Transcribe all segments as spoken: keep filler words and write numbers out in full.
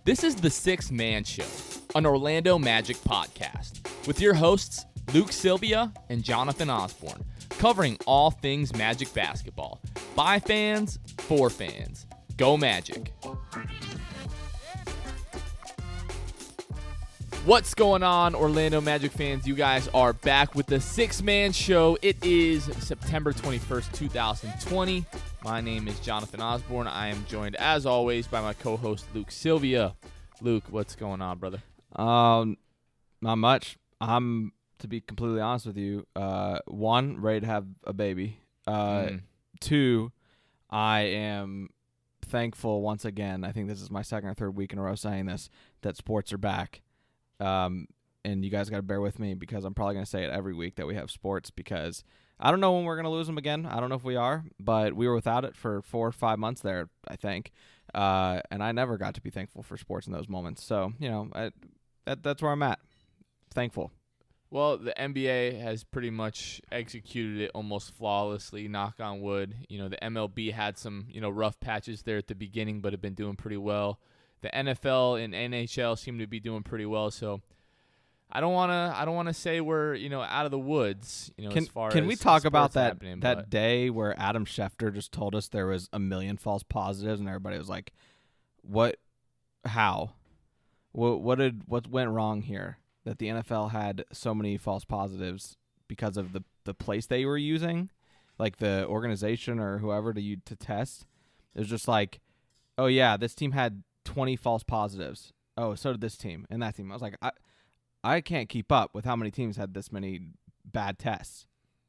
This is the Six Man Show, an Orlando Magic podcast, with your hosts Luke Sylvia and Jonathan Osborne, covering all things Magic basketball. By fans, for fans. Go Magic. What's going on, Orlando Magic fans? You guys are back with the Six Man Show. It is September twenty-first, twenty twenty. My name is Jonathan Osborne. I am joined, as always, by my co-host, Luke Sylvia. Luke, what's going on, brother? Um, not much. I'm, to be completely honest with you, uh, one, ready to have a baby. Uh, Mm. Two, I am thankful once again. I think this is my second or third week in a row saying this, that sports are back. Um, and you guys got to bear with me because I'm probably going to say it every week that we have sports because I don't know when we're going to lose them again. I don't know if we are, but we were without it for four or five months there, I think. Uh, and I never got to be thankful for sports in those moments. So, you know, I, that that's where I'm at. Thankful. Well, the N B A has pretty much executed it almost flawlessly, knock on wood. You know, the M L B had some, you know, rough patches there at the beginning, but have been doing pretty well. The N F L and N H L seem to be doing pretty well, so I don't want to I don't want to say we're, you know, out of the woods, you know, Can, as far can as we talk about that happening, that but day where Adam Schefter just told us there was a million false positives and everybody was like, what, how, what, what did, what went wrong here that the N F L had so many false positives because of the, the place they were using, like the organization or whoever to you to test? It was just like, oh yeah, this team had twenty false positives. Oh, so did this team and that team. I was like, I, I can't keep up with how many teams had this many bad tests.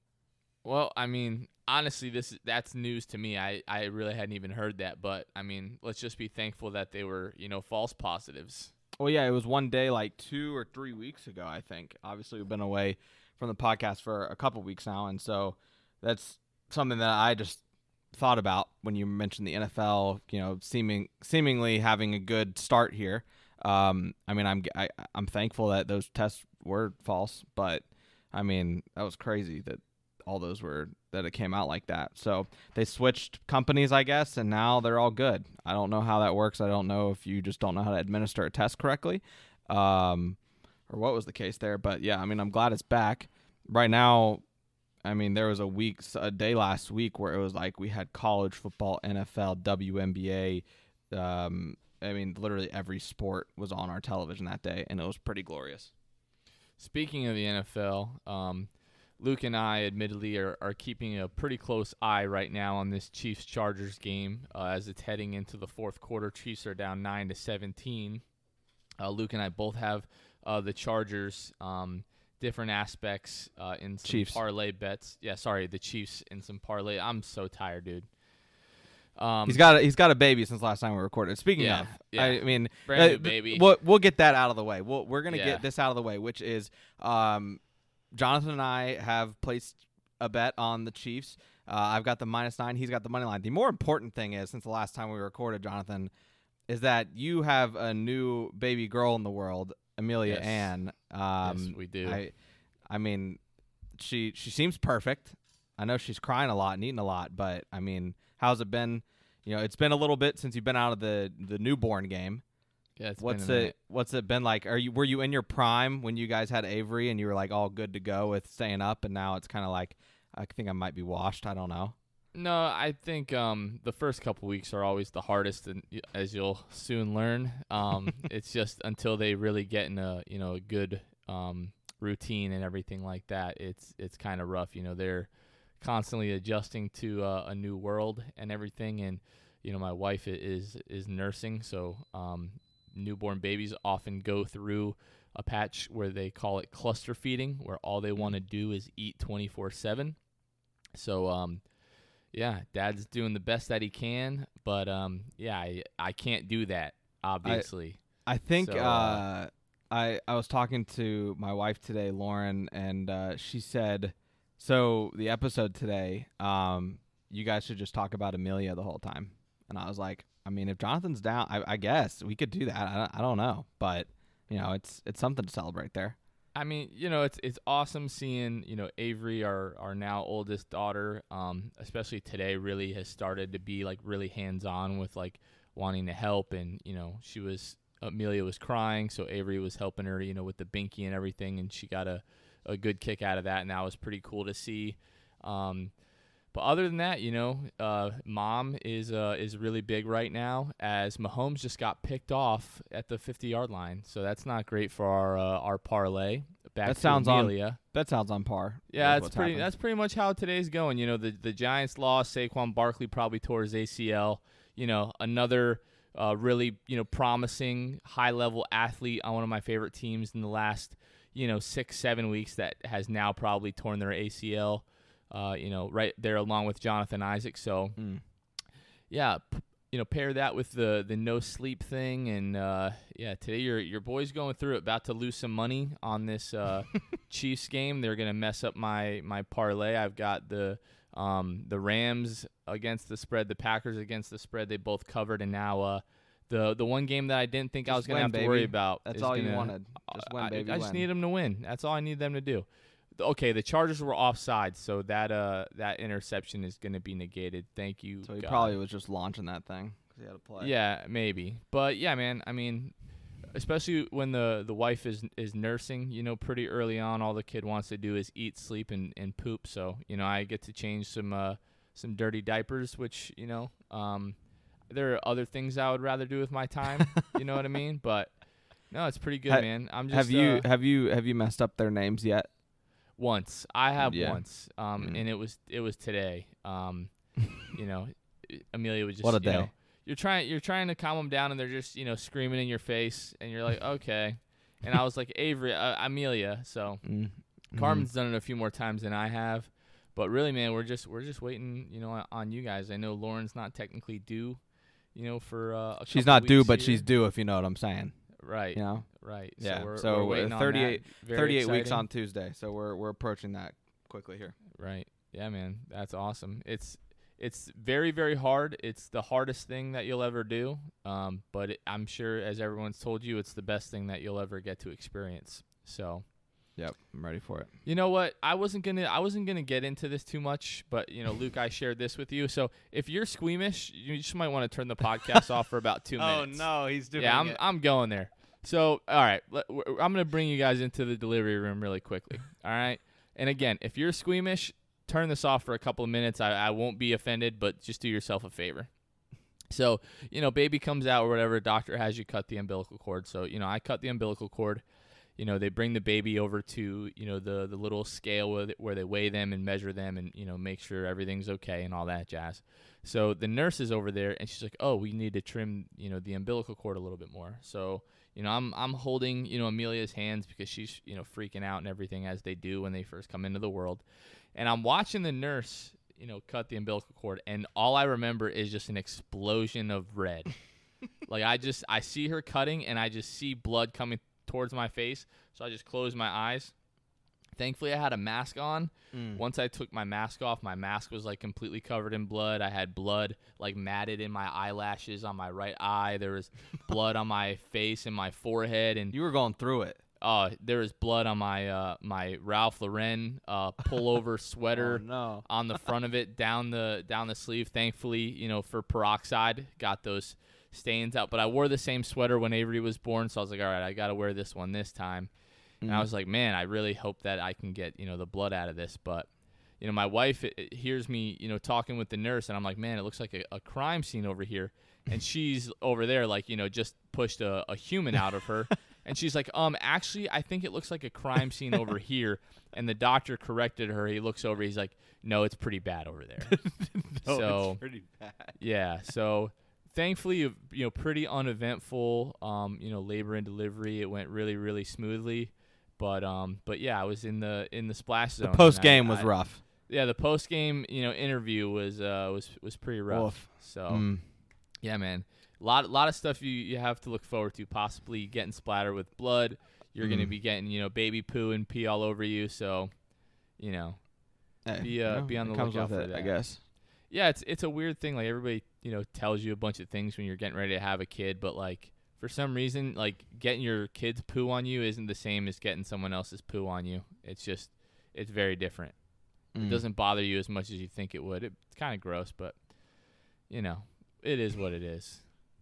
Well, I mean, honestly, this that's news to me. I, I really hadn't even heard that, but I mean, let's just be thankful that they were, you know, false positives. Well, yeah, it was one day like two or three weeks ago, I think. Obviously, we've been away from the podcast for a couple weeks now, and so that's something that I just thought about when you mentioned the N F L, you know, seeming seemingly having a good start here. Um, I mean, I'm I, I'm thankful that those tests were false, but I mean, that was crazy that all those were that it came out like that. So they switched companies, I guess, and now they're all good. I don't know how that works. I don't know if you just don't know how to administer a test correctly, um, or what was the case there. But yeah, I mean, I'm glad it's back right now. I mean, there was a week, a day last week where it was like we had college football, N F L, W N B A. Um, I mean, literally every sport was on our television that day, and it was pretty glorious. Speaking of the N F L, um, Luke and I, admittedly, are, are keeping a pretty close eye right now on this Chiefs-Chargers game uh, as it's heading into the fourth quarter. Chiefs are down nine to seventeen. Uh, Luke and I both have uh, the Chargers. Um, different aspects uh, in some Chiefs. parlay bets. Yeah, sorry, the Chiefs in some parlay. I'm so tired, dude. Um, He's got a, he's got a baby since last time we recorded. Speaking Yeah, of, yeah. I mean, Brand new uh, baby. We'll we'll get that out of the way. We'll, we're gonna Yeah. get this out of the way, which is um, Jonathan and I have placed a bet on the Chiefs. Uh, I've got the minus nine. He's got the money line. The more important thing is, since the last time we recorded, Jonathan, is that you have a new baby girl in the world, Amelia Yes. Ann. Um, Yes, we do. I, I mean, she she seems perfect. I know she's crying a lot and eating a lot, but I mean, how's it been? You know, it's been a little bit since you've been out of the, the newborn game. yeah, it's What's been a it minute. What's it been like? Are you were you in your prime when you guys had Avery and you were like all good to go with staying up, and now it's kind of like I think I might be washed. I don't know. No, I think um, the first couple weeks are always the hardest, and y- as you'll soon learn, um, it's just until they really get in a you know a good um, routine and everything like that. It's it's kind of rough. You know, they're constantly adjusting to uh, a new world and everything, and you know my wife i- is is nursing, so um, newborn babies often go through a patch where they call it cluster feeding, where all they want to do is eat twenty-four seven. So um, yeah, Dad's doing the best that he can, but um, yeah, I I can't do that obviously. I think So, uh, uh, I I was talking to my wife today, Lauren, and uh, she said, so the episode today, um, you guys should just talk about Amelia the whole time. And I was like, I mean, if Jonathan's down, I, I guess we could do that. I don't, I don't know, but you know, it's it's something to celebrate there. I mean, you know, it's it's awesome seeing, you know, Avery, our, our now oldest daughter, um, especially today, really has started to be like really hands on with like wanting to help, and you know, she was Amelia was crying, so Avery was helping her, you know, with the binky and everything, and she got a, a good kick out of that, and that was pretty cool to see. Um, but other than that, you know, uh, mom is uh, is really big right now, as Mahomes just got picked off at the fifty-yard line, so that's not great for our uh, our parlay. Back That to sounds Amelia. on. That sounds on par. Yeah, with that's what's pretty. happened. That's pretty much how today's going. You know, the the Giants lost. Saquon Barkley probably tore his A C L. You know, another uh, really you know promising high level athlete on one of my favorite teams in the last you know six seven weeks that has now probably torn their A C L. Uh, you know, right there along with Jonathan Isaac. So, Mm. yeah, p- you know, pair that with the the no sleep thing, and uh, yeah, today your your boy's going through it, about to lose some money on this uh, Chiefs game. They're gonna mess up my my parlay. I've got the um, the Rams against the spread, the Packers against the spread. They both covered, and now uh, the the one game that I didn't think I Just was gonna win, have baby. to worry about. That's is all you gonna- wanted. Just win, I, baby. I just win. need them to win. That's all I need them to do. Okay, the Chargers were offside, so that uh that interception is going to be negated. Thank you. So he God. probably was just launching that thing because he had to play. Yeah, maybe. But yeah, man. I mean, especially when the the wife is is nursing, you know, pretty early on, all the kid wants to do is eat, sleep, and, and poop. So you know, I get to change some uh some dirty diapers, which you know, um, there are other things I would rather do with my time. You know what I mean? But no, it's pretty good, Ha- man. I'm just Have you uh, have you have you messed up their names yet? Once. I have Yeah. once. Um Mm. and it was it was today. Um you know, Amelia was just What a you know, day. you're trying you're trying to calm them down, and they're just, you know, screaming in your face, and you're like, "Okay." And I was like, "Avery, uh, Amelia." So, Mm. Carmen's done it a few more times than I have. But really, man, we're just we're just waiting, you know, on, on you guys. I know Lauren's not technically due, you know, for uh, a She's couple not due, weeks but here. she's due if you know what I'm saying. right. You know, Right. Yeah, So we're, so, we're uh, waiting on thirty-eight that. Very thirty-eight weeks exciting. on Tuesday, so we're we're approaching that quickly here. Right. Yeah, man. That's awesome. It's it's very, very hard. It's the hardest thing that you'll ever do. Um, but it, I'm sure, as everyone's told you, it's the best thing that you'll ever get to experience. So, Yep, I'm ready for it. you know what? I wasn't gonna I wasn't gonna get into this too much, but you know, Luke, I shared this with you. So if you're squeamish, you just might want to turn the podcast off for about two minutes. no, he's doing Yeah, I'm I'm going there. So, all right, let, w- I'm going to bring you guys into the delivery room really quickly. All right, and again, if you're squeamish, turn this off for a couple of minutes. I, I won't be offended, but just do yourself a favor. So, you know, baby comes out or whatever, doctor has you cut the umbilical cord. So, you know, I cut the umbilical cord. You know, they bring the baby over to, you know, the the little scale where they, where they weigh them and measure them and, you know, make sure everything's okay and all that jazz. So the nurse is over there, and she's like, oh, we need to trim, you know, the umbilical cord a little bit more. So, you know, I'm I'm holding, you know, Amelia's hands because she's, you know, freaking out and everything, as they do when they first come into the world. And I'm watching the nurse, you know, cut the umbilical cord, and all I remember is just an explosion of red. Like, I just, I see her cutting, and I just see blood coming towards my face, so I just close my eyes. Thankfully, I had a mask on. Mm. Once I took my mask off, my mask was like completely covered in blood. I had blood like matted in my eyelashes on my right eye. There was blood on my face and my forehead, and You were going through it. uh, there was blood on my uh, my Ralph Lauren uh, pullover sweater Oh, no. on the front of it, down the down the sleeve. Thankfully, you know, for peroxide, got those stains out. But I wore the same sweater when Avery was born, so I was like, all right, I got to wear this one this time. And I Mm. was like, man, I really hope that I can get, you know, the blood out of this. But, you know, my wife it, it hears me, you know, talking with the nurse, and I'm like, man, it looks like a, a crime scene over here. And she's over there, like, you know, just pushed a, a human out of her. And she's like, um, actually, I think it looks like a crime scene over here. And the doctor corrected her. He looks over. He's like, no, it's pretty bad over there. No, so, it's pretty bad. yeah. So, thankfully, you know, pretty uneventful, um, you know, labor and delivery. It went really, really smoothly. But um, but yeah, I was in the in the splash zone. The and post game I- was I- rough. Yeah, the post game, you know, interview was uh was was pretty rough. Oof. So Mm. yeah, man, a lot lot of stuff you you have to look forward to. Possibly getting splattered with blood. You're gonna Mm. be getting, you know, baby poo and pee all over you. So, you know, Hey, Be, you uh, know, be on it the comes lookout with for it, I that. guess. yeah, it's it's a weird thing. Like, everybody, you know, tells you a bunch of things when you're getting ready to have a kid, but like, for some reason, like, getting your kid's poo on you isn't the same as getting someone else's poo on you. It's just, it's very different. Mm. It doesn't bother you as much as you think it would. It's kind of gross, but, you know, it is what it is.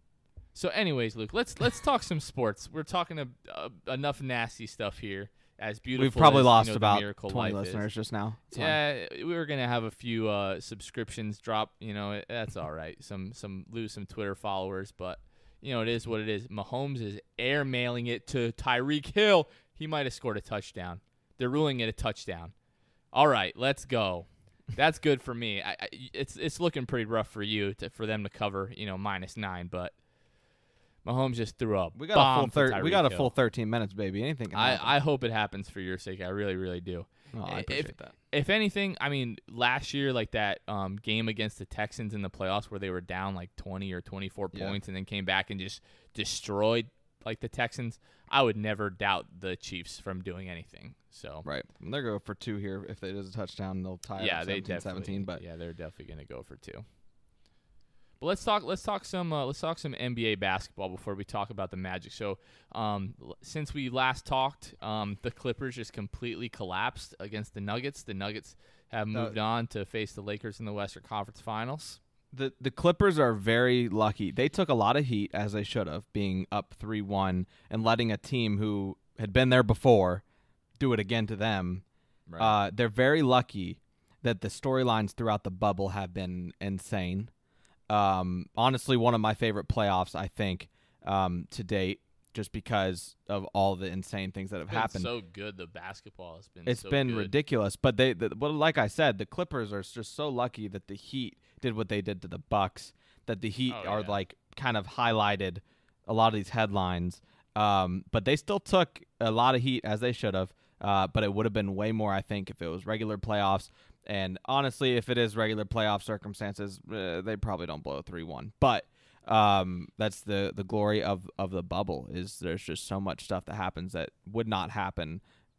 So, anyways, Luke, let's let's talk some sports. We're talking a, uh, enough nasty stuff here. As beautiful, We've probably as, lost you know, about Miracle twenty Life listeners is. just now. It's Yeah, fine. We were gonna have a few uh, subscriptions drop. You know, it, that's all right. Some some lose some Twitter followers, but you know it is what it is. Mahomes is air mailing it to Tyreek Hill. He might have scored a touchdown. They're ruling it a touchdown. All right, let's go. That's good for me. I, I, it's it's looking pretty rough for you to, for them to cover. You know, minus nine, but. Mahomes just threw up. We got a full thir- We got a full thirteen minutes, baby. Anything can happen. I, I hope it happens for your sake. I really, really do. Oh, I appreciate if, that. If anything, I mean, last year, like that um, game against the Texans in the playoffs where they were down like twenty or twenty-four Yeah. points and then came back and just destroyed like the Texans, I would never doubt the Chiefs from doing anything. So Right. They're going for two here. If it is a touchdown, they'll tie yeah, it they seventeen definitely, seventeen. But yeah, they're definitely going to go for two. But let's talk. Let's talk some. Uh, let's talk some N B A basketball before we talk about the Magic. So, um, l- since we last talked, um, the Clippers just completely collapsed against the Nuggets. The Nuggets have No. moved on to face the Lakers in the Western Conference Finals. The the Clippers are very lucky. They took a lot of heat, as they should have, being up three one and letting a team who had been there before do it again to them. Uh, they're very lucky that the storylines throughout the bubble have been insane. Um, honestly, one of my favorite playoffs, I think, um, to date, just because of all the insane things that have It's been happened. so good. The basketball has been. It's so been good. ridiculous, but they, the, well, like I said, the Clippers are just so lucky that the Heat did what they did to the Bucks. That the Heat Oh, are yeah. like kind of highlighted a lot of these headlines, um, but they still took a lot of heat as they should have. Uh, but it would have been way more, I think, if it was regular playoffs. And honestly, if it is regular playoff circumstances, uh, they probably don't blow three one. But um, that's the, the glory of, of the bubble is there's just so much stuff that happens that would not happen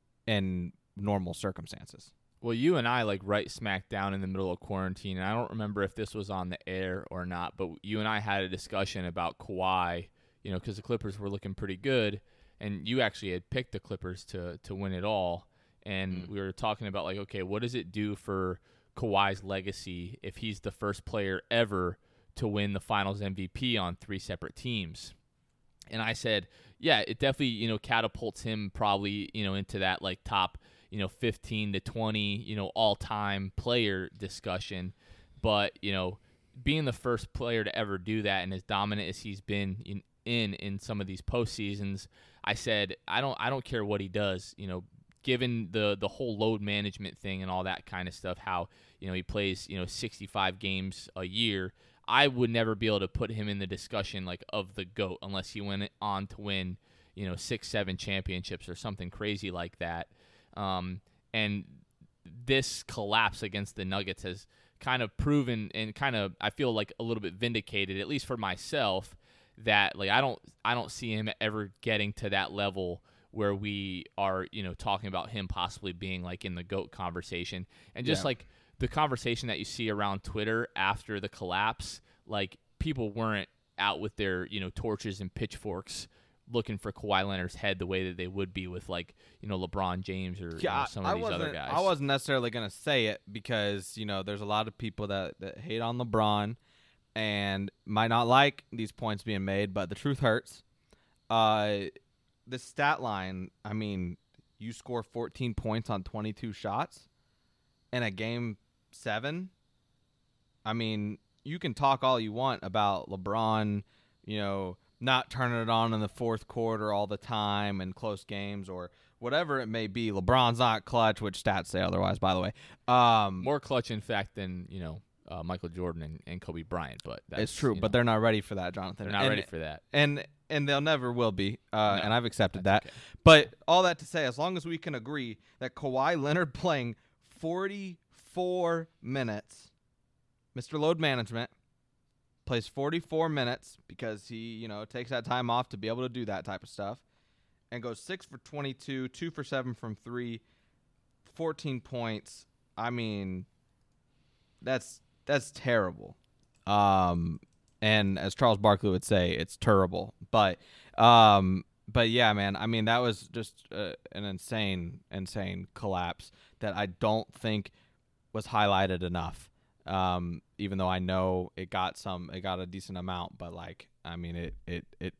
in normal circumstances. Well, you and I like right smack down in the middle of quarantine, and I don't remember if this was on the air or not, but you and I had a discussion about Kawhi, you know, because the Clippers were looking pretty good, and you actually had picked the Clippers to to win it all, and Mm. we were talking about like, okay, what does it do for Kawhi's legacy if he's the first player ever to win the Finals M V P on three separate teams? And I said, yeah, it definitely, you know, catapults him probably, you know, into that like top, you know, fifteen to twenty, you know, all-time player discussion. But, you know, being the first player to ever do that and as dominant as he's been in in, in some of these postseasons, I said, I don't I don't care what he does, you know, given the the whole load management thing and all that kind of stuff, how, you know, he plays, you know, sixty-five games a year, I would never be able to put him in the discussion like of the GOAT unless he went on to win, you know, six, seven championships or something crazy like that. Um, and this collapse against the Nuggets has kind of proven and kind of, I feel like a little bit vindicated, at least for myself, that like I don't I don't see him ever getting to that level where we are, you know, talking about him possibly being like in the GOAT conversation. And just Yeah. like the conversation that you see around Twitter after the collapse, like people weren't out with their, you know, torches and pitchforks looking for Kawhi Leonard's head the way that they would be with like, you know, LeBron James or you Yeah, know, some I of these wasn't, other guys. I wasn't necessarily going to say it because, you know, there's a lot of people that, that hate on LeBron and might not like these points being made, but the truth hurts. Uh, the stat line, I mean, you score fourteen points on twenty-two shots in a game seven. I mean, you can talk all you want about LeBron, you know, not turning it on in the fourth quarter all the time in close games or whatever it may be. LeBron's not clutch, which stats say otherwise, by the way. Um, More clutch, in fact, than, you know, uh, Michael Jordan and, and Kobe Bryant. But that's, it's true, you but know, they're not ready for that, Jonathan. they're not and, ready for that. And and they'll never will be, uh, No, and I've accepted that's that. okay. But all that to say, as long as we can agree that Kawhi Leonard playing forty-four minutes, Mister Load Management plays forty-four minutes because he, you know, takes that time off to be able to do that type of stuff, and goes six for twenty-two, two for seven from three, fourteen points. I mean, that's that's terrible. Um, and as Charles Barkley would say, it's terrible. But, um, but yeah, man. I mean, that was just uh, an insane, insane collapse that I don't think was highlighted enough. Um, even though I know it got some, it got a decent amount, but like, I mean, it, it, it,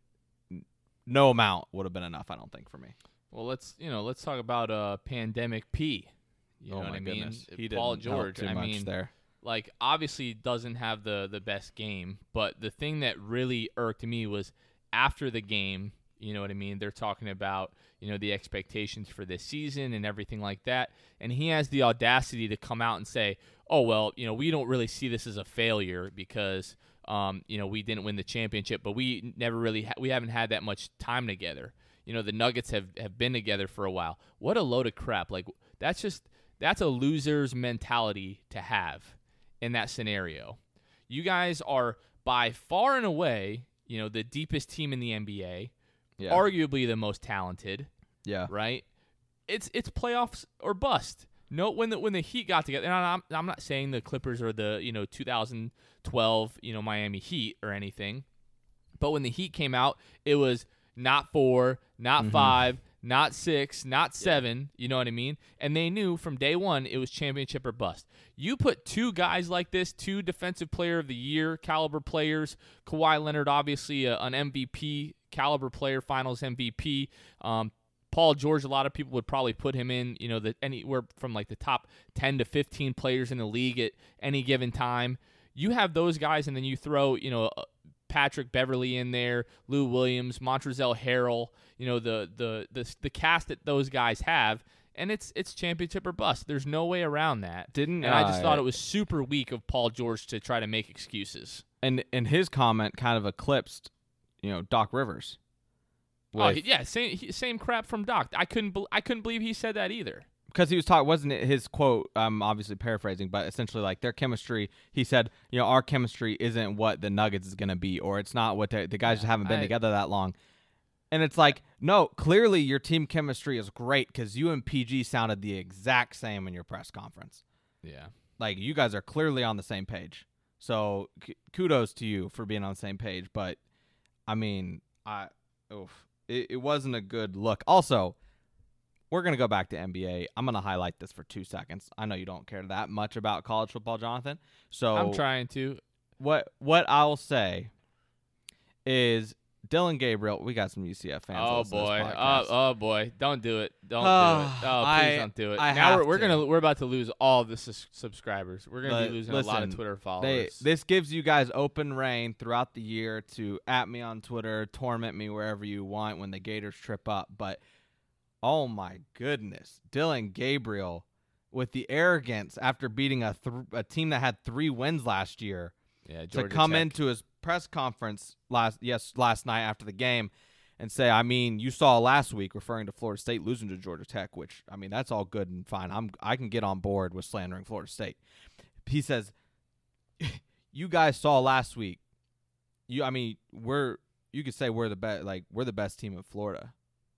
no amount would have been enough, I don't think, for me. Well, let's you know, let's talk about uh Pandemic P. You oh know my what I mean? goodness. He Paul didn't help George. too I much mean, there. like obviously doesn't have the the best game, but the thing that really irked me was after the game. You know what I mean? They're talking about, you know, the expectations for this season and everything like that. And he has the audacity to come out and say, oh, well, you know, we don't really see this as a failure because, um, you know, we didn't win the championship, but we never really, ha- we haven't had that much time together. You know, the Nuggets have, have been together for a while. What a load of crap. Like, that's just, that's a loser's mentality to have in that scenario. You guys are by far and away, you know, the deepest team in the N B A. Yeah. Arguably the most talented. Yeah. Right? It's it's playoffs or bust. No, when the when the Heat got together, and I'm I'm not saying the Clippers are the, you know, two thousand twelve, you know, Miami Heat or anything. But when the Heat came out, it was not four, not mm-hmm. five, not six, not seven, yeah. You know what I mean? And they knew from day one it was championship or bust. You put two guys like this, two defensive player of the year caliber players, Kawhi Leonard obviously a, an M V P caliber player, finals M V P. Um, Paul George, a lot of people would probably put him in, you know, the, anywhere from like the top ten to fifteen players in the league at any given time. You have those guys, and then you throw, you know, Patrick Beverley in there, Lou Williams, Montrezl Harrell, you know, the the the the cast that those guys have, and it's it's championship or bust. There's no way around that. Didn't and uh, I just thought it was super weak of Paul George to try to make excuses. And and his comment kind of eclipsed, you know, Doc Rivers. Oh yeah, same same crap from Doc. I couldn't be, I couldn't believe he said that either. Because he was talking, wasn't it his quote? I'm obviously paraphrasing, but essentially like their chemistry. He said, you know, our chemistry isn't what the Nuggets is gonna be, or it's not what the guys yeah, just haven't been I, together that long. And it's like, no, clearly your team chemistry is great because you and P G sounded the exact same in your press conference. Yeah, like you guys are clearly on the same page. So k- kudos to you for being on the same page. But I mean, I, oof, it, it wasn't a good look. Also, we're going to go back to N B A. I'm going to highlight this for two seconds. I know you don't care that much about college football, Jonathan. So I'm trying to. What what I'll say is Dylan Gabriel. We got some U C F fans. Oh boy! Oh, oh boy! Don't do it! Don't uh, do it! Oh, please I, don't do it! I now have we're, we're to. gonna we're about to lose all the sus- subscribers. We're gonna but be losing listen, a lot of Twitter followers. They, this gives you guys open reign throughout the year to at me on Twitter, torment me wherever you want when the Gators trip up. But oh my goodness, Dylan Gabriel with the arrogance after beating a th- a team that had three wins last year. Yeah, Georgia to come Tech. into his press conference last yes last night after the game and say, I mean, you saw last week, referring to Florida State losing to Georgia Tech, which I mean that's all good and fine. I'm I can get on board with slandering Florida State. He says, you guys saw last week. You I mean we're you could say we're the best like we're the best team in Florida.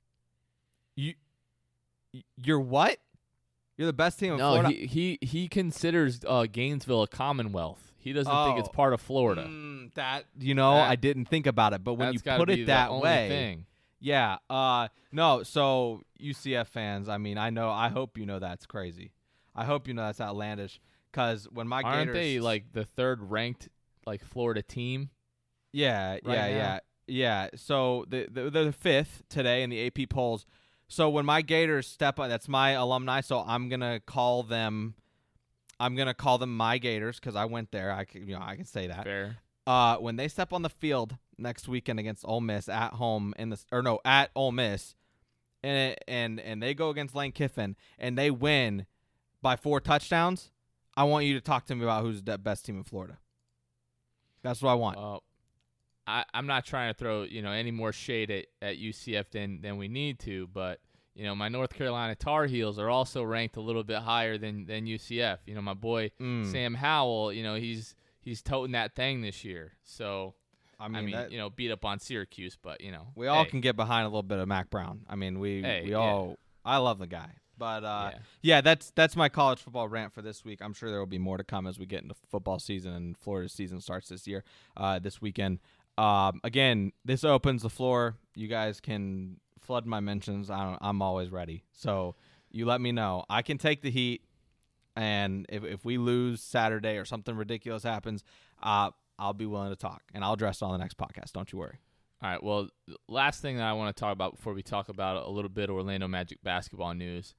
You you're what? You're the best team in no, Florida. he he he considers uh, Gainesville a Commonwealth. He doesn't oh, think it's part of Florida. Mm, that you know, that, I didn't think about it, but when you put it that only way, thing. yeah. Uh, no, so U C F fans, I mean, I know, I hope you know that's crazy. I hope you know that's outlandish. Because when my aren't Gators, they like the third ranked like Florida team? Yeah, right yeah, now? yeah, yeah. So the, the they're the fifth today in the A P polls. So when my Gators step up, that's my alumni. So I'm gonna call them. I'm gonna call them my Gators because I went there. I can, you know, I can say that. Fair. Uh, when they step on the field next weekend against Ole Miss at home in the or no at Ole Miss, and and and they go against Lane Kiffin and they win by four touchdowns, I want you to talk to me about who's the best team in Florida. That's what I want. Uh, I I'm not trying to throw you know any more shade at, at U C F than than we need to, but. You know, my North Carolina Tar Heels are also ranked a little bit higher than, than U C F. You know, my boy mm. Sam Howell, you know, he's he's toting that thing this year. So, I mean, I mean that, you know, beat up on Syracuse, but, you know. We all hey. can get behind a little bit of Mac Brown. I mean, we hey, we yeah. all – I love the guy. But, uh, yeah. yeah, that's that's my college football rant for this week. I'm sure there will be more to come as we get into football season and Florida's season starts this year, uh, this weekend. Um, again, this opens the floor. You guys can – flood my mentions. I don't, I'm always ready. So you let me know. I can take the heat. And if if we lose Saturday or something ridiculous happens, uh, I'll be willing to talk, and I'll address it on the next podcast. Don't you worry. All right, well, last thing that I want to talk about before we talk about a little bit of Orlando Magic basketball news.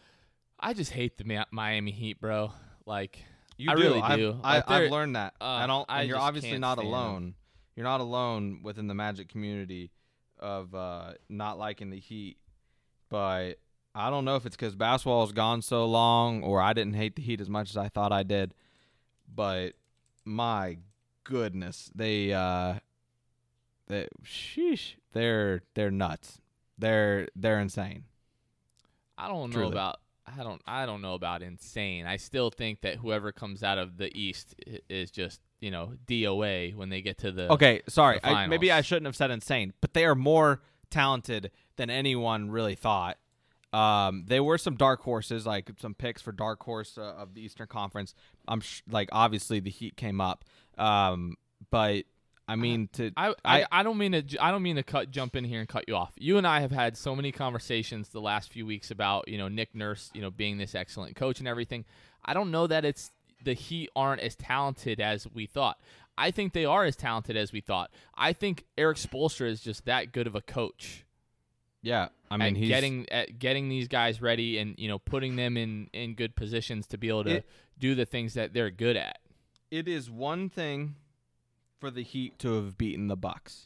I just hate the Miami Heat, bro. Like, you I do. really I've, do. I, Like, they're- I've learned that. uh, I don't. I And you're just obviously can't not stand 'em. alone. You're not alone within the Magic community of uh, not liking the Heat. But I don't know if it's because basketball has gone so long, or I didn't hate the Heat as much as I thought I did. But my goodness, they, uh, they, sheesh, they're they're nuts. They're they're insane. I don't know Truly. about I don't I don't know about insane. I still think that whoever comes out of the East i- is just, you know, D O A when they get to the Okay, sorry. the I, maybe finals. I shouldn't have said insane, but they are more talented than anyone really thought. Um, they were some dark horses, like some picks for dark horse uh, of the Eastern Conference. I'm sh- like obviously the Heat came up, um, but I mean to I, I, I don't mean to j- I don't mean to cut jump in here and cut you off. You and I have had so many conversations the last few weeks about, you know, Nick Nurse, you know, being this excellent coach and everything. I don't know that it's the Heat aren't as talented as we thought. I think they are as talented as we thought. I think Eric Spoelstra is just that good of a coach. yeah. I mean at he's getting at getting these guys ready and, you know, putting them in, in good positions to be able to It- do the things that they're good at. it is one thing for the Heat to have beaten the Bucks.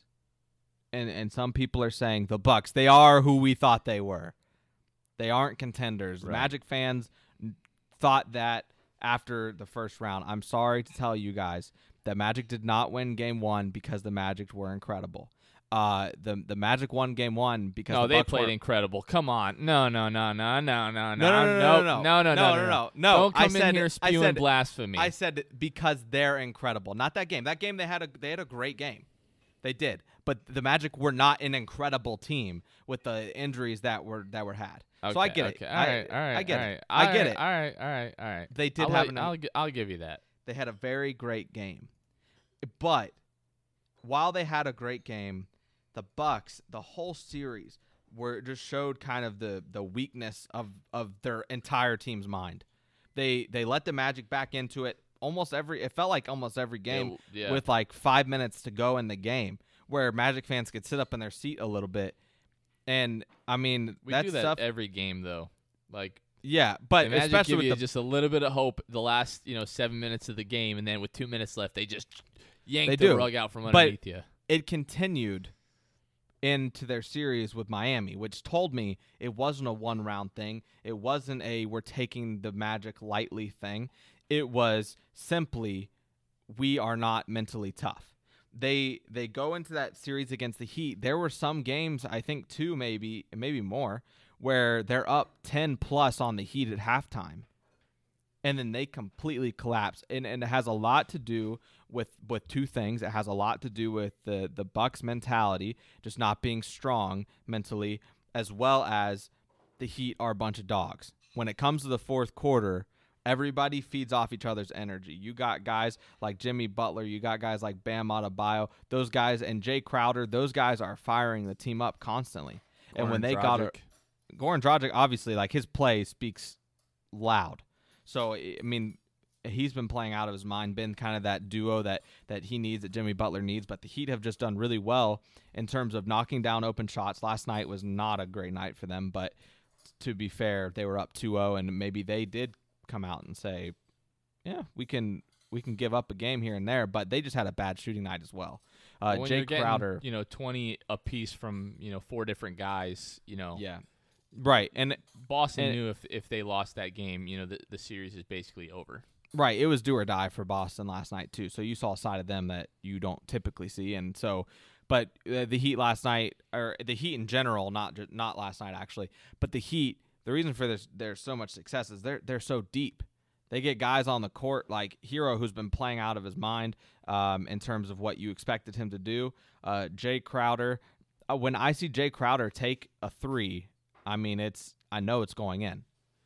And and some people are saying the Bucks, they are who we thought they were. They aren't contenders. Right. Magic fans n- thought that after the first round. I'm sorry to tell you guys that Magic did not win game one because the Magic were incredible. Uh, the the Magic won game one because No, the they Bucks played were, incredible. Come on. No, no, no, no, no, no, No, no, no, no, nope. no, no, no, no, no, no, no. Don't I come in said- here I spewing said- blasphemy. I said because they're incredible. Not that game. That game they had a they had a great game. They did. But the Magic were not an incredible team with the injuries that were that were had. so I Okay, get okay. it. All I, right, all right, I get all it. right. I All get right, it. All right, all right, all right. They did I'll have let- an I'll, gi- I'll give you that. They had a very great game. But while they had a great game, the Bucks, the whole series, were just showed kind of the the weakness of, of their entire team's mind. They they let the Magic back into it almost every it felt like almost every game Yeah, yeah. with like five minutes to go in the game, where Magic fans could sit up in their seat a little bit. And I mean We that do that stuff every game though. Like yeah, but the Magic especially give with you the just a little bit of hope the last, you know, seven minutes of the game, and then with two minutes left, they just yank They the do. rug out from But- underneath you. it continued into their series with Miami, which told me it wasn't a one round thing. It wasn't a we're taking the Magic lightly thing. It was simply we are not mentally tough. They they go into that series against the Heat. There were some games, I think two maybe maybe more, where they're up ten plus on the Heat at halftime. And then they completely collapse. And, and it has a lot to do with, with two things. It has a lot to do with the, the Bucks mentality, just not being strong mentally, as well as the Heat are a bunch of dogs. When it comes to the fourth quarter, everybody feeds off each other's energy. You got guys like Jimmy Butler. You got guys like Bam Adebayo. Those guys and Jay Crowder, those guys are firing the team up constantly. and when Goran they got Dragic. a Goran Dragic, obviously, like his play speaks loud. So I mean, he's been playing out of his mind, been kind of that duo that that he needs, that Jimmy Butler needs. But the Heat have just done really well in terms of knocking down open shots. Last night was not a great night for them, but to be fair, they were up two oh, and maybe they did come out and say, "Yeah, we can we can give up a game here and there." But they just had a bad shooting night as well. Uh, when Jay you're getting, Crowder, you know, twenty apiece from, you know, four different guys, you know. yeah, right, and Boston and- knew if if they lost that game, you know, the the series is basically over. right, it was do or die for Boston last night too. So you saw a side of them that you don't typically see, and so, but uh, the Heat last night, or the Heat in general, not ju- not last night actually, but the Heat. The reason for this, there's so much success is they're they're so deep. They get guys on the court like Hero, who's been playing out of his mind um, in terms of what you expected him to do. Uh, Jay Crowder. Uh, when I see Jay Crowder take a three, I mean it's I know it's going in.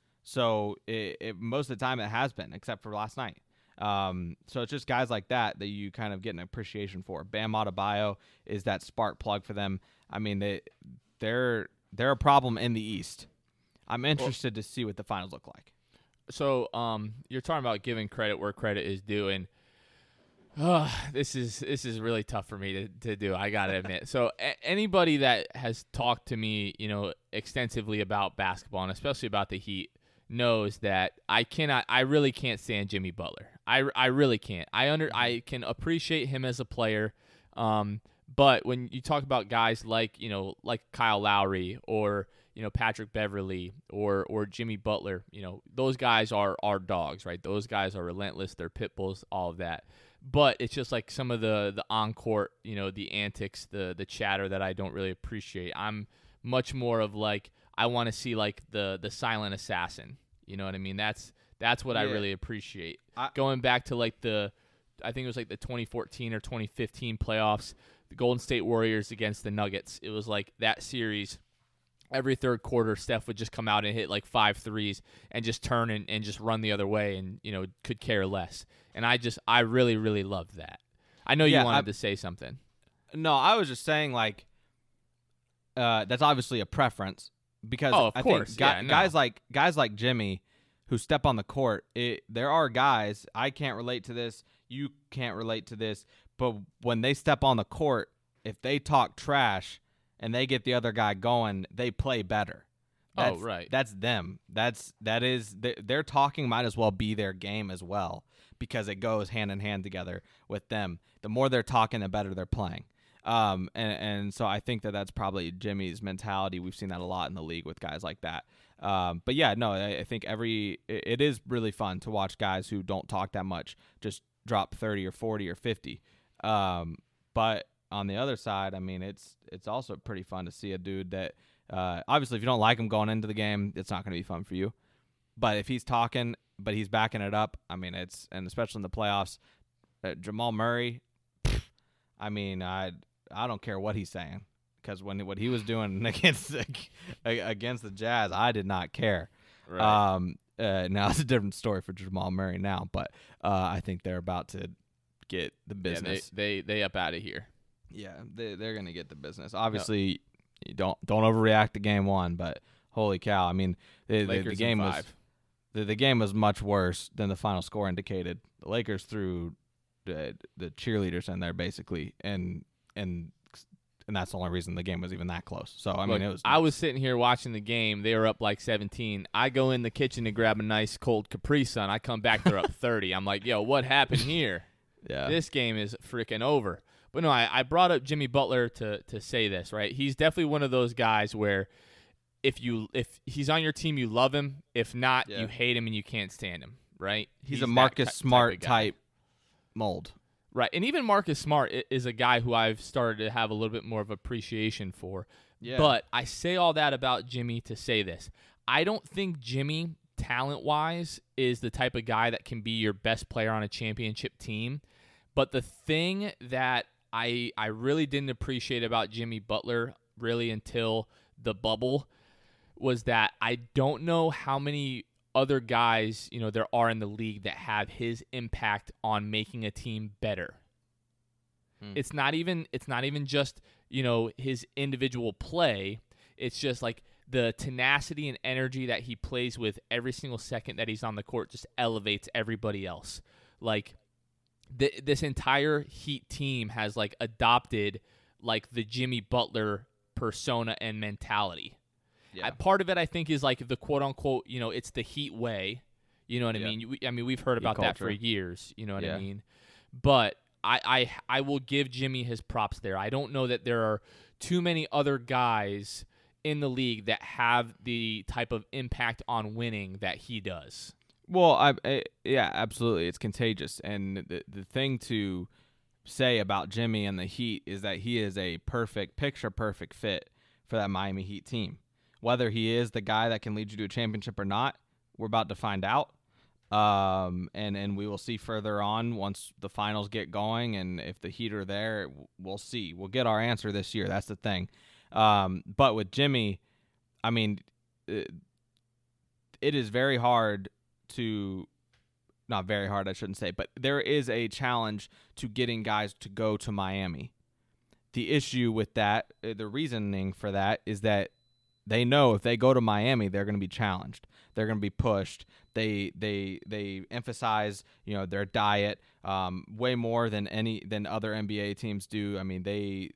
So it, it, most of the time it has been, except for last night. Um, so it's just guys like that that you kind of get an appreciation for. Bam Adebayo is that spark plug for them. I mean they they're they're a problem in the East. I'm interested to see what the finals look like. So, um, you're talking about giving credit where credit is due, and uh, this is this is really tough for me to, to do. I gotta admit. So, a- anybody that has talked to me, you know, extensively about basketball, and especially about the Heat, knows that I cannot. I really can't stand Jimmy Butler. I, I really can't. I under I can appreciate him as a player, um, but when you talk about guys like you know like Kyle Lowry or you know, Patrick Beverly or or Jimmy Butler, you know, those guys are are dogs, right? Those guys are relentless. They're pit bulls, all of that. But it's just like some of the the on court, you know, the antics, the the chatter that I don't really appreciate. I'm much more of like I want to see like the the silent assassin. You know what I mean? That's that's what Yeah. I really appreciate. I- Going back to like the, I think it was like the twenty fourteen or twenty fifteen playoffs, the Golden State Warriors against the Nuggets. It was like that series. Every third quarter, Steph would just come out and hit like five threes and just turn and, and just run the other way and, you know, could care less. And I just, I really, really loved that. I know Yeah, you wanted I- to say something. No, I was just saying like uh, that's obviously a preference because Oh, of I course. think guy, Yeah, no. guys like guys like Jimmy who step on the court. It, there are guys I can't relate to this. You can't relate to this. But when they step on the court, if they talk trash and they get the other guy going, they play better. That's, Oh, right. That's them. That's that is their, their talking might as well be their game as well because it goes hand in hand together with them. The more they're talking, the better they're playing. Um, and and so I think that that's probably Jimmy's mentality. We've seen that a lot in the league with guys like that. Um, but yeah, no, I, I think every it, it is really fun to watch guys who don't talk that much just drop thirty or forty or fifty. Um, but on the other side, I mean, it's it's also pretty fun to see a dude that uh, obviously if you don't like him going into the game, it's not going to be fun for you. But if he's talking, but he's backing it up, I mean, it's and especially in the playoffs, uh, Jamal Murray. Pff, I mean, I I don't care what he's saying because when what he was doing against against the Jazz, I did not care. Right. Um, uh, now it's a different story for Jamal Murray now, but uh, I think they're about to get the yeah, business. they, they, they up out of here. Yeah, they they're gonna get the business. Obviously, you don't don't overreact to game one, but holy cow! I mean, the, the, Lakers the in game was five. the, the game was much worse than the final score indicated. The Lakers threw the the cheerleaders in there basically, and and and that's the only reason the game was even that close. So I Look, mean, it was. I was sitting here watching the game. They were up like seventeen. I go in the kitchen to grab a nice cold Capri Sun. I come back, they're up thirty. I'm like, yo, what happened here? yeah. This game is freaking over. But no, I, I brought up Jimmy Butler to to say this, right? He's definitely one of those guys where if you if he's on your team, you love him. If not, Yeah. you hate him and you can't stand him, right? He's, a that Marcus ty- Smart of guy. type mold. Right. And even Marcus Smart i- is a guy who I've started to have a little bit more of appreciation for. Yeah. But I say all that about Jimmy to say this. I don't think Jimmy, talent-wise, is the type of guy that can be your best player on a championship team. But the thing that I I really didn't appreciate about Jimmy Butler really until the bubble was that I don't know how many other guys, you know, there are in the league that have his impact on making a team better. Hmm. It's not even it's not even just, you know, his individual play. It's just like the tenacity and energy that he plays with every single second that he's on the court just elevates everybody else. Like th- this entire Heat team has like adopted like the Jimmy Butler persona and mentality. Yeah. I, part of it, I think, is like the quote unquote, you know, it's the Heat way. You know what I Yeah. mean? We, I mean, we've heard Heat about that for culture. years. You know what Yeah. I mean? But I, I, I will give Jimmy his props there. I don't know that there are too many other guys in the league that have the type of impact on winning that he does. Well, I, I yeah, absolutely. It's contagious. And the the thing to say about Jimmy and the Heat is that he is a perfect, picture perfect fit for that Miami Heat team. Whether he is the guy that can lead you to a championship or not, we're about to find out. Um, and, and we will see further on once the finals get going. And if the Heat are there, we'll see. We'll get our answer this year. That's the thing. Um, but with Jimmy, I mean, it, it is very hard to not very hard, I shouldn't say, but there is a challenge to getting guys to go to Miami. The issue with that, uh, the reasoning for that is that they know if they go to Miami, they're going to be challenged. They're going to be pushed. They they they emphasize, you know, their diet um, way more than any than other N B A teams do. I mean, they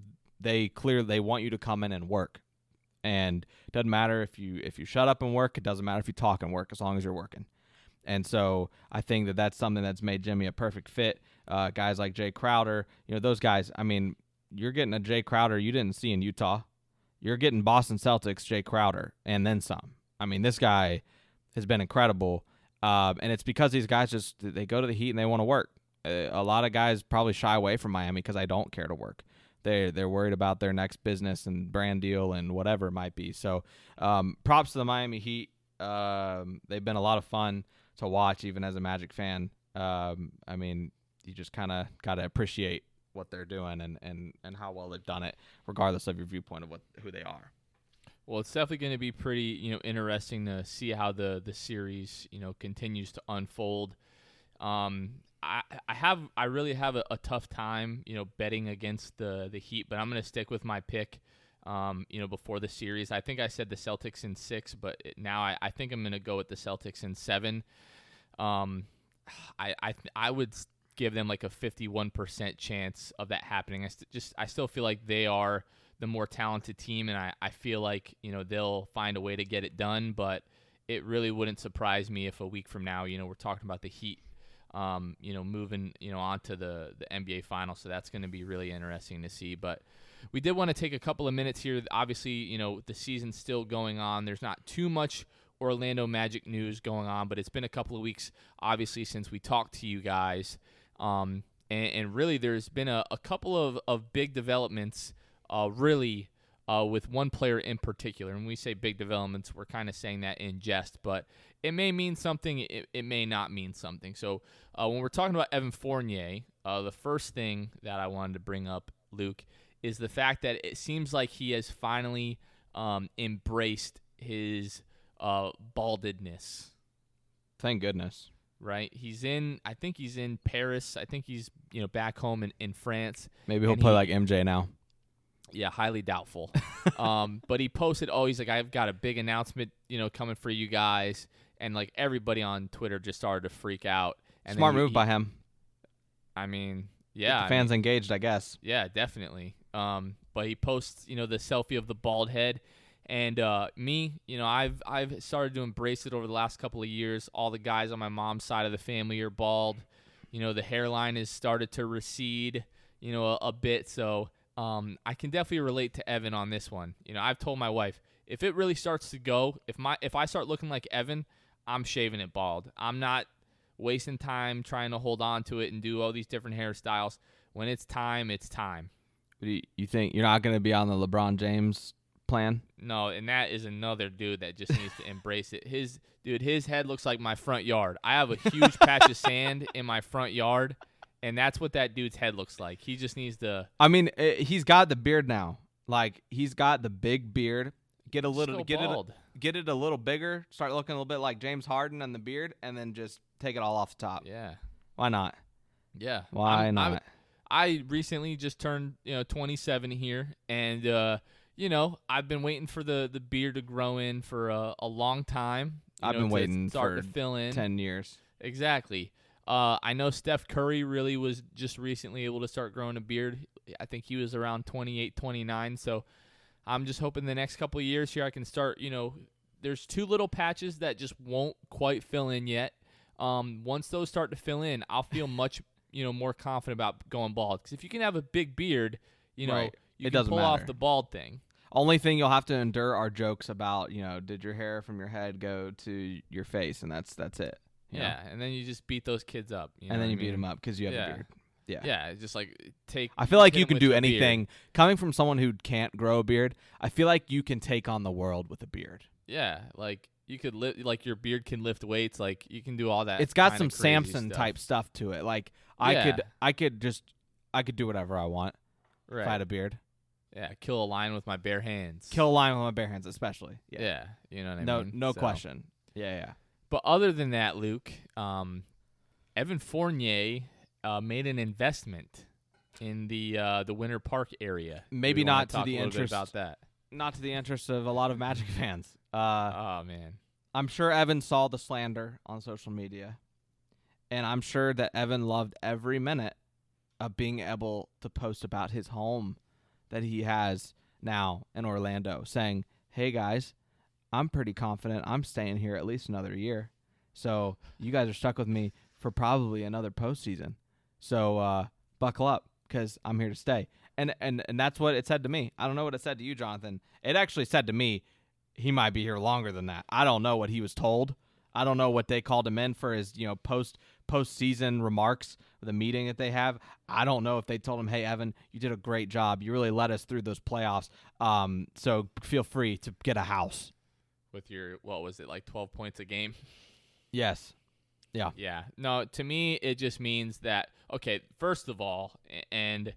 they clearly they want you to come in and work. And it doesn't matter if you if you shut up and work. It doesn't matter if you talk and work, as long as you're working. And so I think that that's something that's made Jimmy a perfect fit. Uh, guys like Jay Crowder, you know, those guys. I mean, you're getting a Jay Crowder you didn't see in Utah. You're getting Boston Celtics Jay Crowder and then some. I mean, this guy has been incredible, uh, and it's because these guys just they go to the Heat and they want to work. Uh, a lot of guys probably shy away from Miami because I don't care to work. They they're worried about their next business and brand deal and whatever it might be. So, um, props to the Miami Heat. Um, they've been a lot of fun to watch, even as a Magic fan. Um, I mean, you just kind of got to appreciate what they're doing and, and, and how well they've done it, regardless of your viewpoint of what who they are. Well, it's definitely going to be pretty, you know, interesting to see how the, the series, you know, continues to unfold. Um, I I have I really have a, a tough time, you know, betting against the the Heat, but I'm going to stick with my pick. Um, you know, before the series, I think I said the Celtics in six, but it, now I, I think I'm going to go with the Celtics in seven. Um, I I I would give them like a fifty-one percent chance of that happening. I st- just I still feel like they are the more talented team, and I, I feel like, you know, they'll find a way to get it done, but it really wouldn't surprise me if a week from now, you know, we're talking about the Heat, um, you know, moving, you know, on to the, the N B A Finals, so that's going to be really interesting to see. But we did want to take a couple of minutes here. Obviously, you know, the season's still going on. There's not too much Orlando Magic news going on, but it's been a couple of weeks, obviously, since we talked to you guys, um, and, and really there's been a, a couple of, of big developments Uh, really, uh, with one player in particular. And when we say big developments, we're kind of saying that in jest, but it may mean something, it, it may not mean something. So uh, when we're talking about Evan Fournier, uh, the first thing that I wanted to bring up, Luke, is the fact that it seems like he has finally um, embraced his uh, baldedness. Thank goodness. Right? He's in, I think he's in Paris. I think he's, you know, back home in, in France. Maybe he'll And play he, like M J now. Yeah, highly doubtful. um, but he posted, oh, he's like, I've got a big announcement, you know, coming for you guys. And, like, everybody on Twitter just started to freak out. And Smart he, move he, by him. I mean, yeah. Get the fans I mean, engaged, I guess. Yeah, definitely. Um, but he posts, you know, the selfie of the bald head. And uh, me, you know, I've I've started to embrace it over the last couple of years. All the guys on my mom's side of the family are bald. You know, the hairline has started to recede, you know, a, a bit. So um, I can definitely relate to Evan on this one. You know, I've told my wife, if it really starts to go, if my if I start looking like Evan, I'm shaving it bald. I'm not wasting time trying to hold on to it and do all these different hairstyles. When it's time, it's time. You think you're not going to be on the LeBron James plan? No, and that is another dude that just needs to embrace it. His dude, his head looks like my front yard. I have a huge patch of sand in my front yard, and that's what that dude's head looks like. He just needs to. I mean, he's got the beard now. Like, he's got the big beard. Get a little, get bald. it, get it a little bigger. Start looking a little bit like James Harden on the beard, and then just take it all off the top. Yeah. Why not? Yeah. Why I'm, not? I'm, I recently just turned, you know, twenty-seven here, and uh, you know, I've been waiting for the, the beard to grow in for a, a long time. I've know, been waiting start for to fill in. ten years. Exactly. Uh, I know Steph Curry really was just recently able to start growing a beard. I think he was around twenty-eight, twenty-nine. So I'm just hoping the next couple of years here I can start, you know, there's two little patches that just won't quite fill in yet. Um, once those start to fill in, I'll feel much, you know, more confident about going bald. Because if you can have a big beard, you know, Right. you It can doesn't pull matter. off the bald thing. Only thing you'll have to endure are jokes about, you know, did your hair from your head go to your face, and that's that's it. you Yeah, know? and then you just beat those kids up. You know and then what you I beat mean? them up because you have Yeah. a beard. Yeah. Yeah, it's just like take. I feel like hit you 'em can with do your beard. anything. Coming from someone who can't grow a beard, I feel like you can take on the world with a beard. Yeah, like you could lift, like your beard can lift weights, like you can do all that. It's got kinda some crazy Samson stuff. type stuff to it. Like I Yeah. could, I could just, I could do whatever I want Right. if I had a beard. Yeah, kill a lion with my bare hands. Kill a lion with my bare hands, especially. Yeah, Yeah. you know what I no, mean. no So- question. Yeah, yeah. But other than that, Luke, um, Evan Fournier uh, made an investment in the uh, the Winter Park area. Maybe We wanna not to talk the a little bit interest- about that. not to the interest of a lot of Magic fans. Uh, Oh man. I'm sure Evan saw the slander on social media, and I'm sure that Evan loved every minute of being able to post about his home that he has now in Orlando, saying, hey, guys, I'm pretty confident I'm staying here at least another year. So you guys are stuck with me for probably another postseason. So uh, buckle up because I'm here to stay. And, and and that's what it said to me. I don't know what it said to you, Jonathan. It actually said to me he might be here longer than that. I don't know what he was told. I don't know what they called him in for his, you know, post postseason remarks, the meeting that they have. I don't know if they told him, hey, Evan, you did a great job. You really led us through those playoffs. Um, so feel free to get a house. With your, what was it, like twelve points a game? Yes. Yeah. Yeah. No, to me, it just means that, okay, first of all, and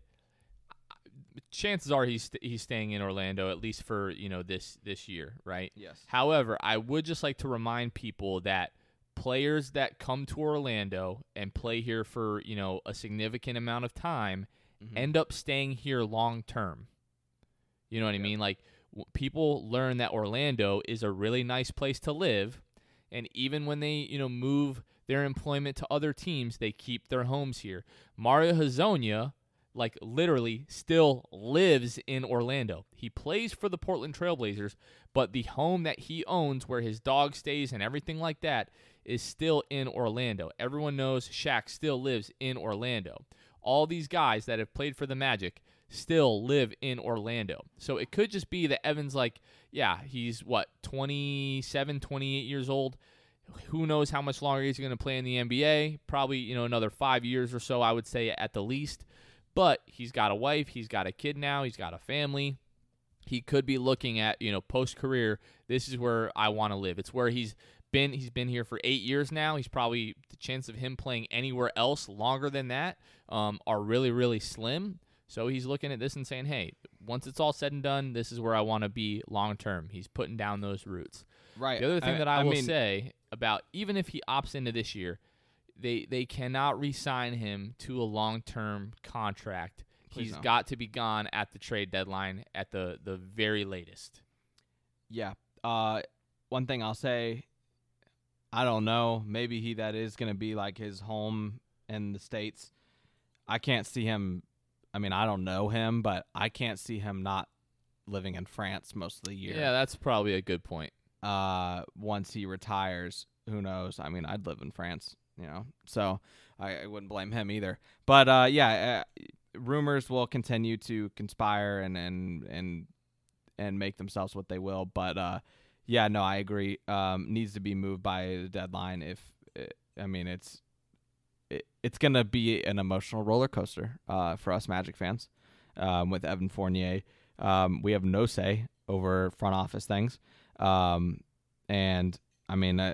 chances are he's he's staying in Orlando at least for, you know, this this year, right? Yes. However, I would just like to remind people that players that come to Orlando and play here for, you know, a significant amount of time Mm-hmm. end up staying here long term. You know what I Yep. mean? Like w- people learn that Orlando is a really nice place to live, and even when they, you know, move their employment to other teams, they keep their homes here. Mario Hezonja, like literally still lives in Orlando. He plays for the Portland Trailblazers, but the home that he owns where his dog stays and everything like that is still in Orlando. Everyone knows Shaq still lives in Orlando. All these guys that have played for the Magic still live in Orlando. So it could just be that Evan's like, yeah, he's what, twenty-seven, twenty-eight years old. Who knows how much longer he's going to play in the N B A? Probably, you know, another five years or so, I would say at the least. But he's got a wife, he's got a kid now, he's got a family. He could be looking at, you know, post-career, this is where I want to live. It's where he's been he's been here for eight years now. He's probably, the chance of him playing anywhere else longer than that um, are really, really slim. So he's looking at this and saying, hey, once it's all said and done, this is where I want to be long-term. He's putting down those roots. Right. The other thing I, that I, I will mean, say about, even if he opts into this year, they they cannot re-sign him to a long-term contract. Please He's no. got to be gone at the trade deadline at the, the very latest. Yeah. Uh, one thing I'll say, I don't know. Maybe he that is going to be like his home in the States. I can't see him. I mean, I don't know him, but I can't see him not living in France most of the year. Yeah, that's probably a good point. Uh, once he retires, who knows? I mean, I'd live in France, you know, so I, I wouldn't blame him either. But uh, yeah, uh, rumors will continue to conspire and and and and make themselves what they will. But uh, yeah, no, I agree. Um, needs to be moved by the deadline. If it, I mean, it's it, it's gonna be an emotional roller coaster uh, for us Magic fans um, with Evan Fournier. Um, we have no say over front office things. Um, and I mean, uh,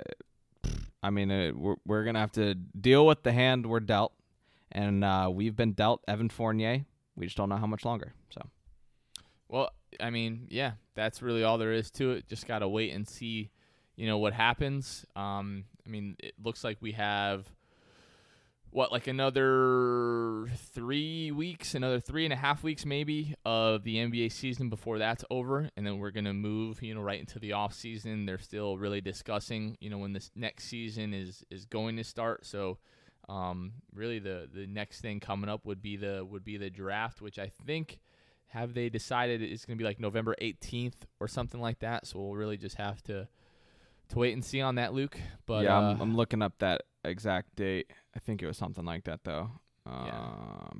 I mean, uh, we're, we're going to have to deal with the hand we're dealt, and, uh, we've been dealt Evan Fournier. We just don't know how much longer. So, Well, I mean, yeah, that's really all there is to it. Just got to wait and see, you know, what happens. Um, I mean, it looks like we have, what, like another three weeks, another three and a half weeks maybe of the N B A season before that's over, and then we're going to move, you know, right into the off season. They're still really discussing, you know, when this next season is, is going to start. So, um, really the, the next thing coming up would be the would be the draft, which I think have they decided it's going to be like November eighteenth or something like that. So we'll really just have to to wait and see on that, Luke. But yeah, uh, I'm, I'm looking up that exact date. I think it was something like that, though. Yeah. Um,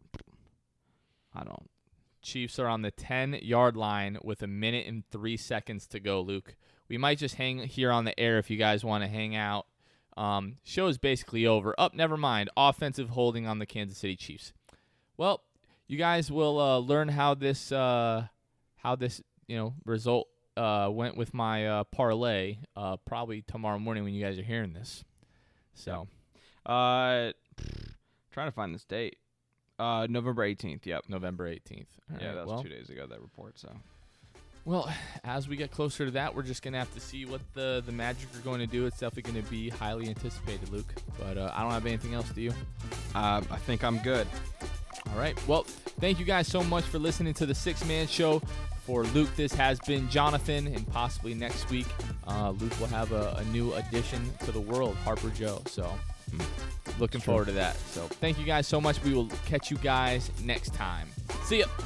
I don't. Chiefs are on the ten-yard line with a minute and three seconds to go, Luke. We might just hang here on the air if you guys want to hang out. Um, show is basically over. Up, oh, never mind. Offensive holding on the Kansas City Chiefs. Well, you guys will uh, learn how this uh, how this you know result uh, went with my uh, parlay uh, probably tomorrow morning when you guys are hearing this. So, Uh, trying to find this date. Uh, November eighteenth. Yep. November eighteenth. All yeah, right, that was well, two days ago. That report. So. Well, as we get closer to that, we're just going to have to see what the, the Magic are going to do. It's definitely going to be highly anticipated, Luke. But uh, I don't have anything else, do you? Uh, I think I'm good. All right. Well, thank you guys so much for listening to the Six Man Show For Luke, this has been Jonathan, and possibly next week, uh, Luke will have a, a new addition to the world, Harper Joe. So, looking True. forward to that. So, thank you guys so much. We will catch you guys next time. See ya.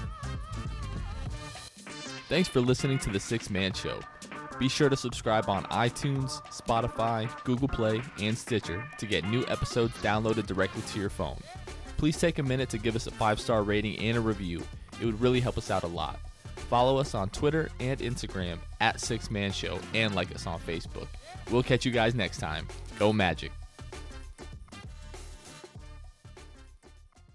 Thanks for listening to The Sixth Man Show. Be sure to subscribe on iTunes, Spotify, Google Play, and Stitcher to get new episodes downloaded directly to your phone. Please take a minute to give us a five-star rating and a review. It would really help us out a lot. Follow us on Twitter and Instagram at Sixth Man Show and like us on Facebook. We'll catch you guys next time. Go Magic.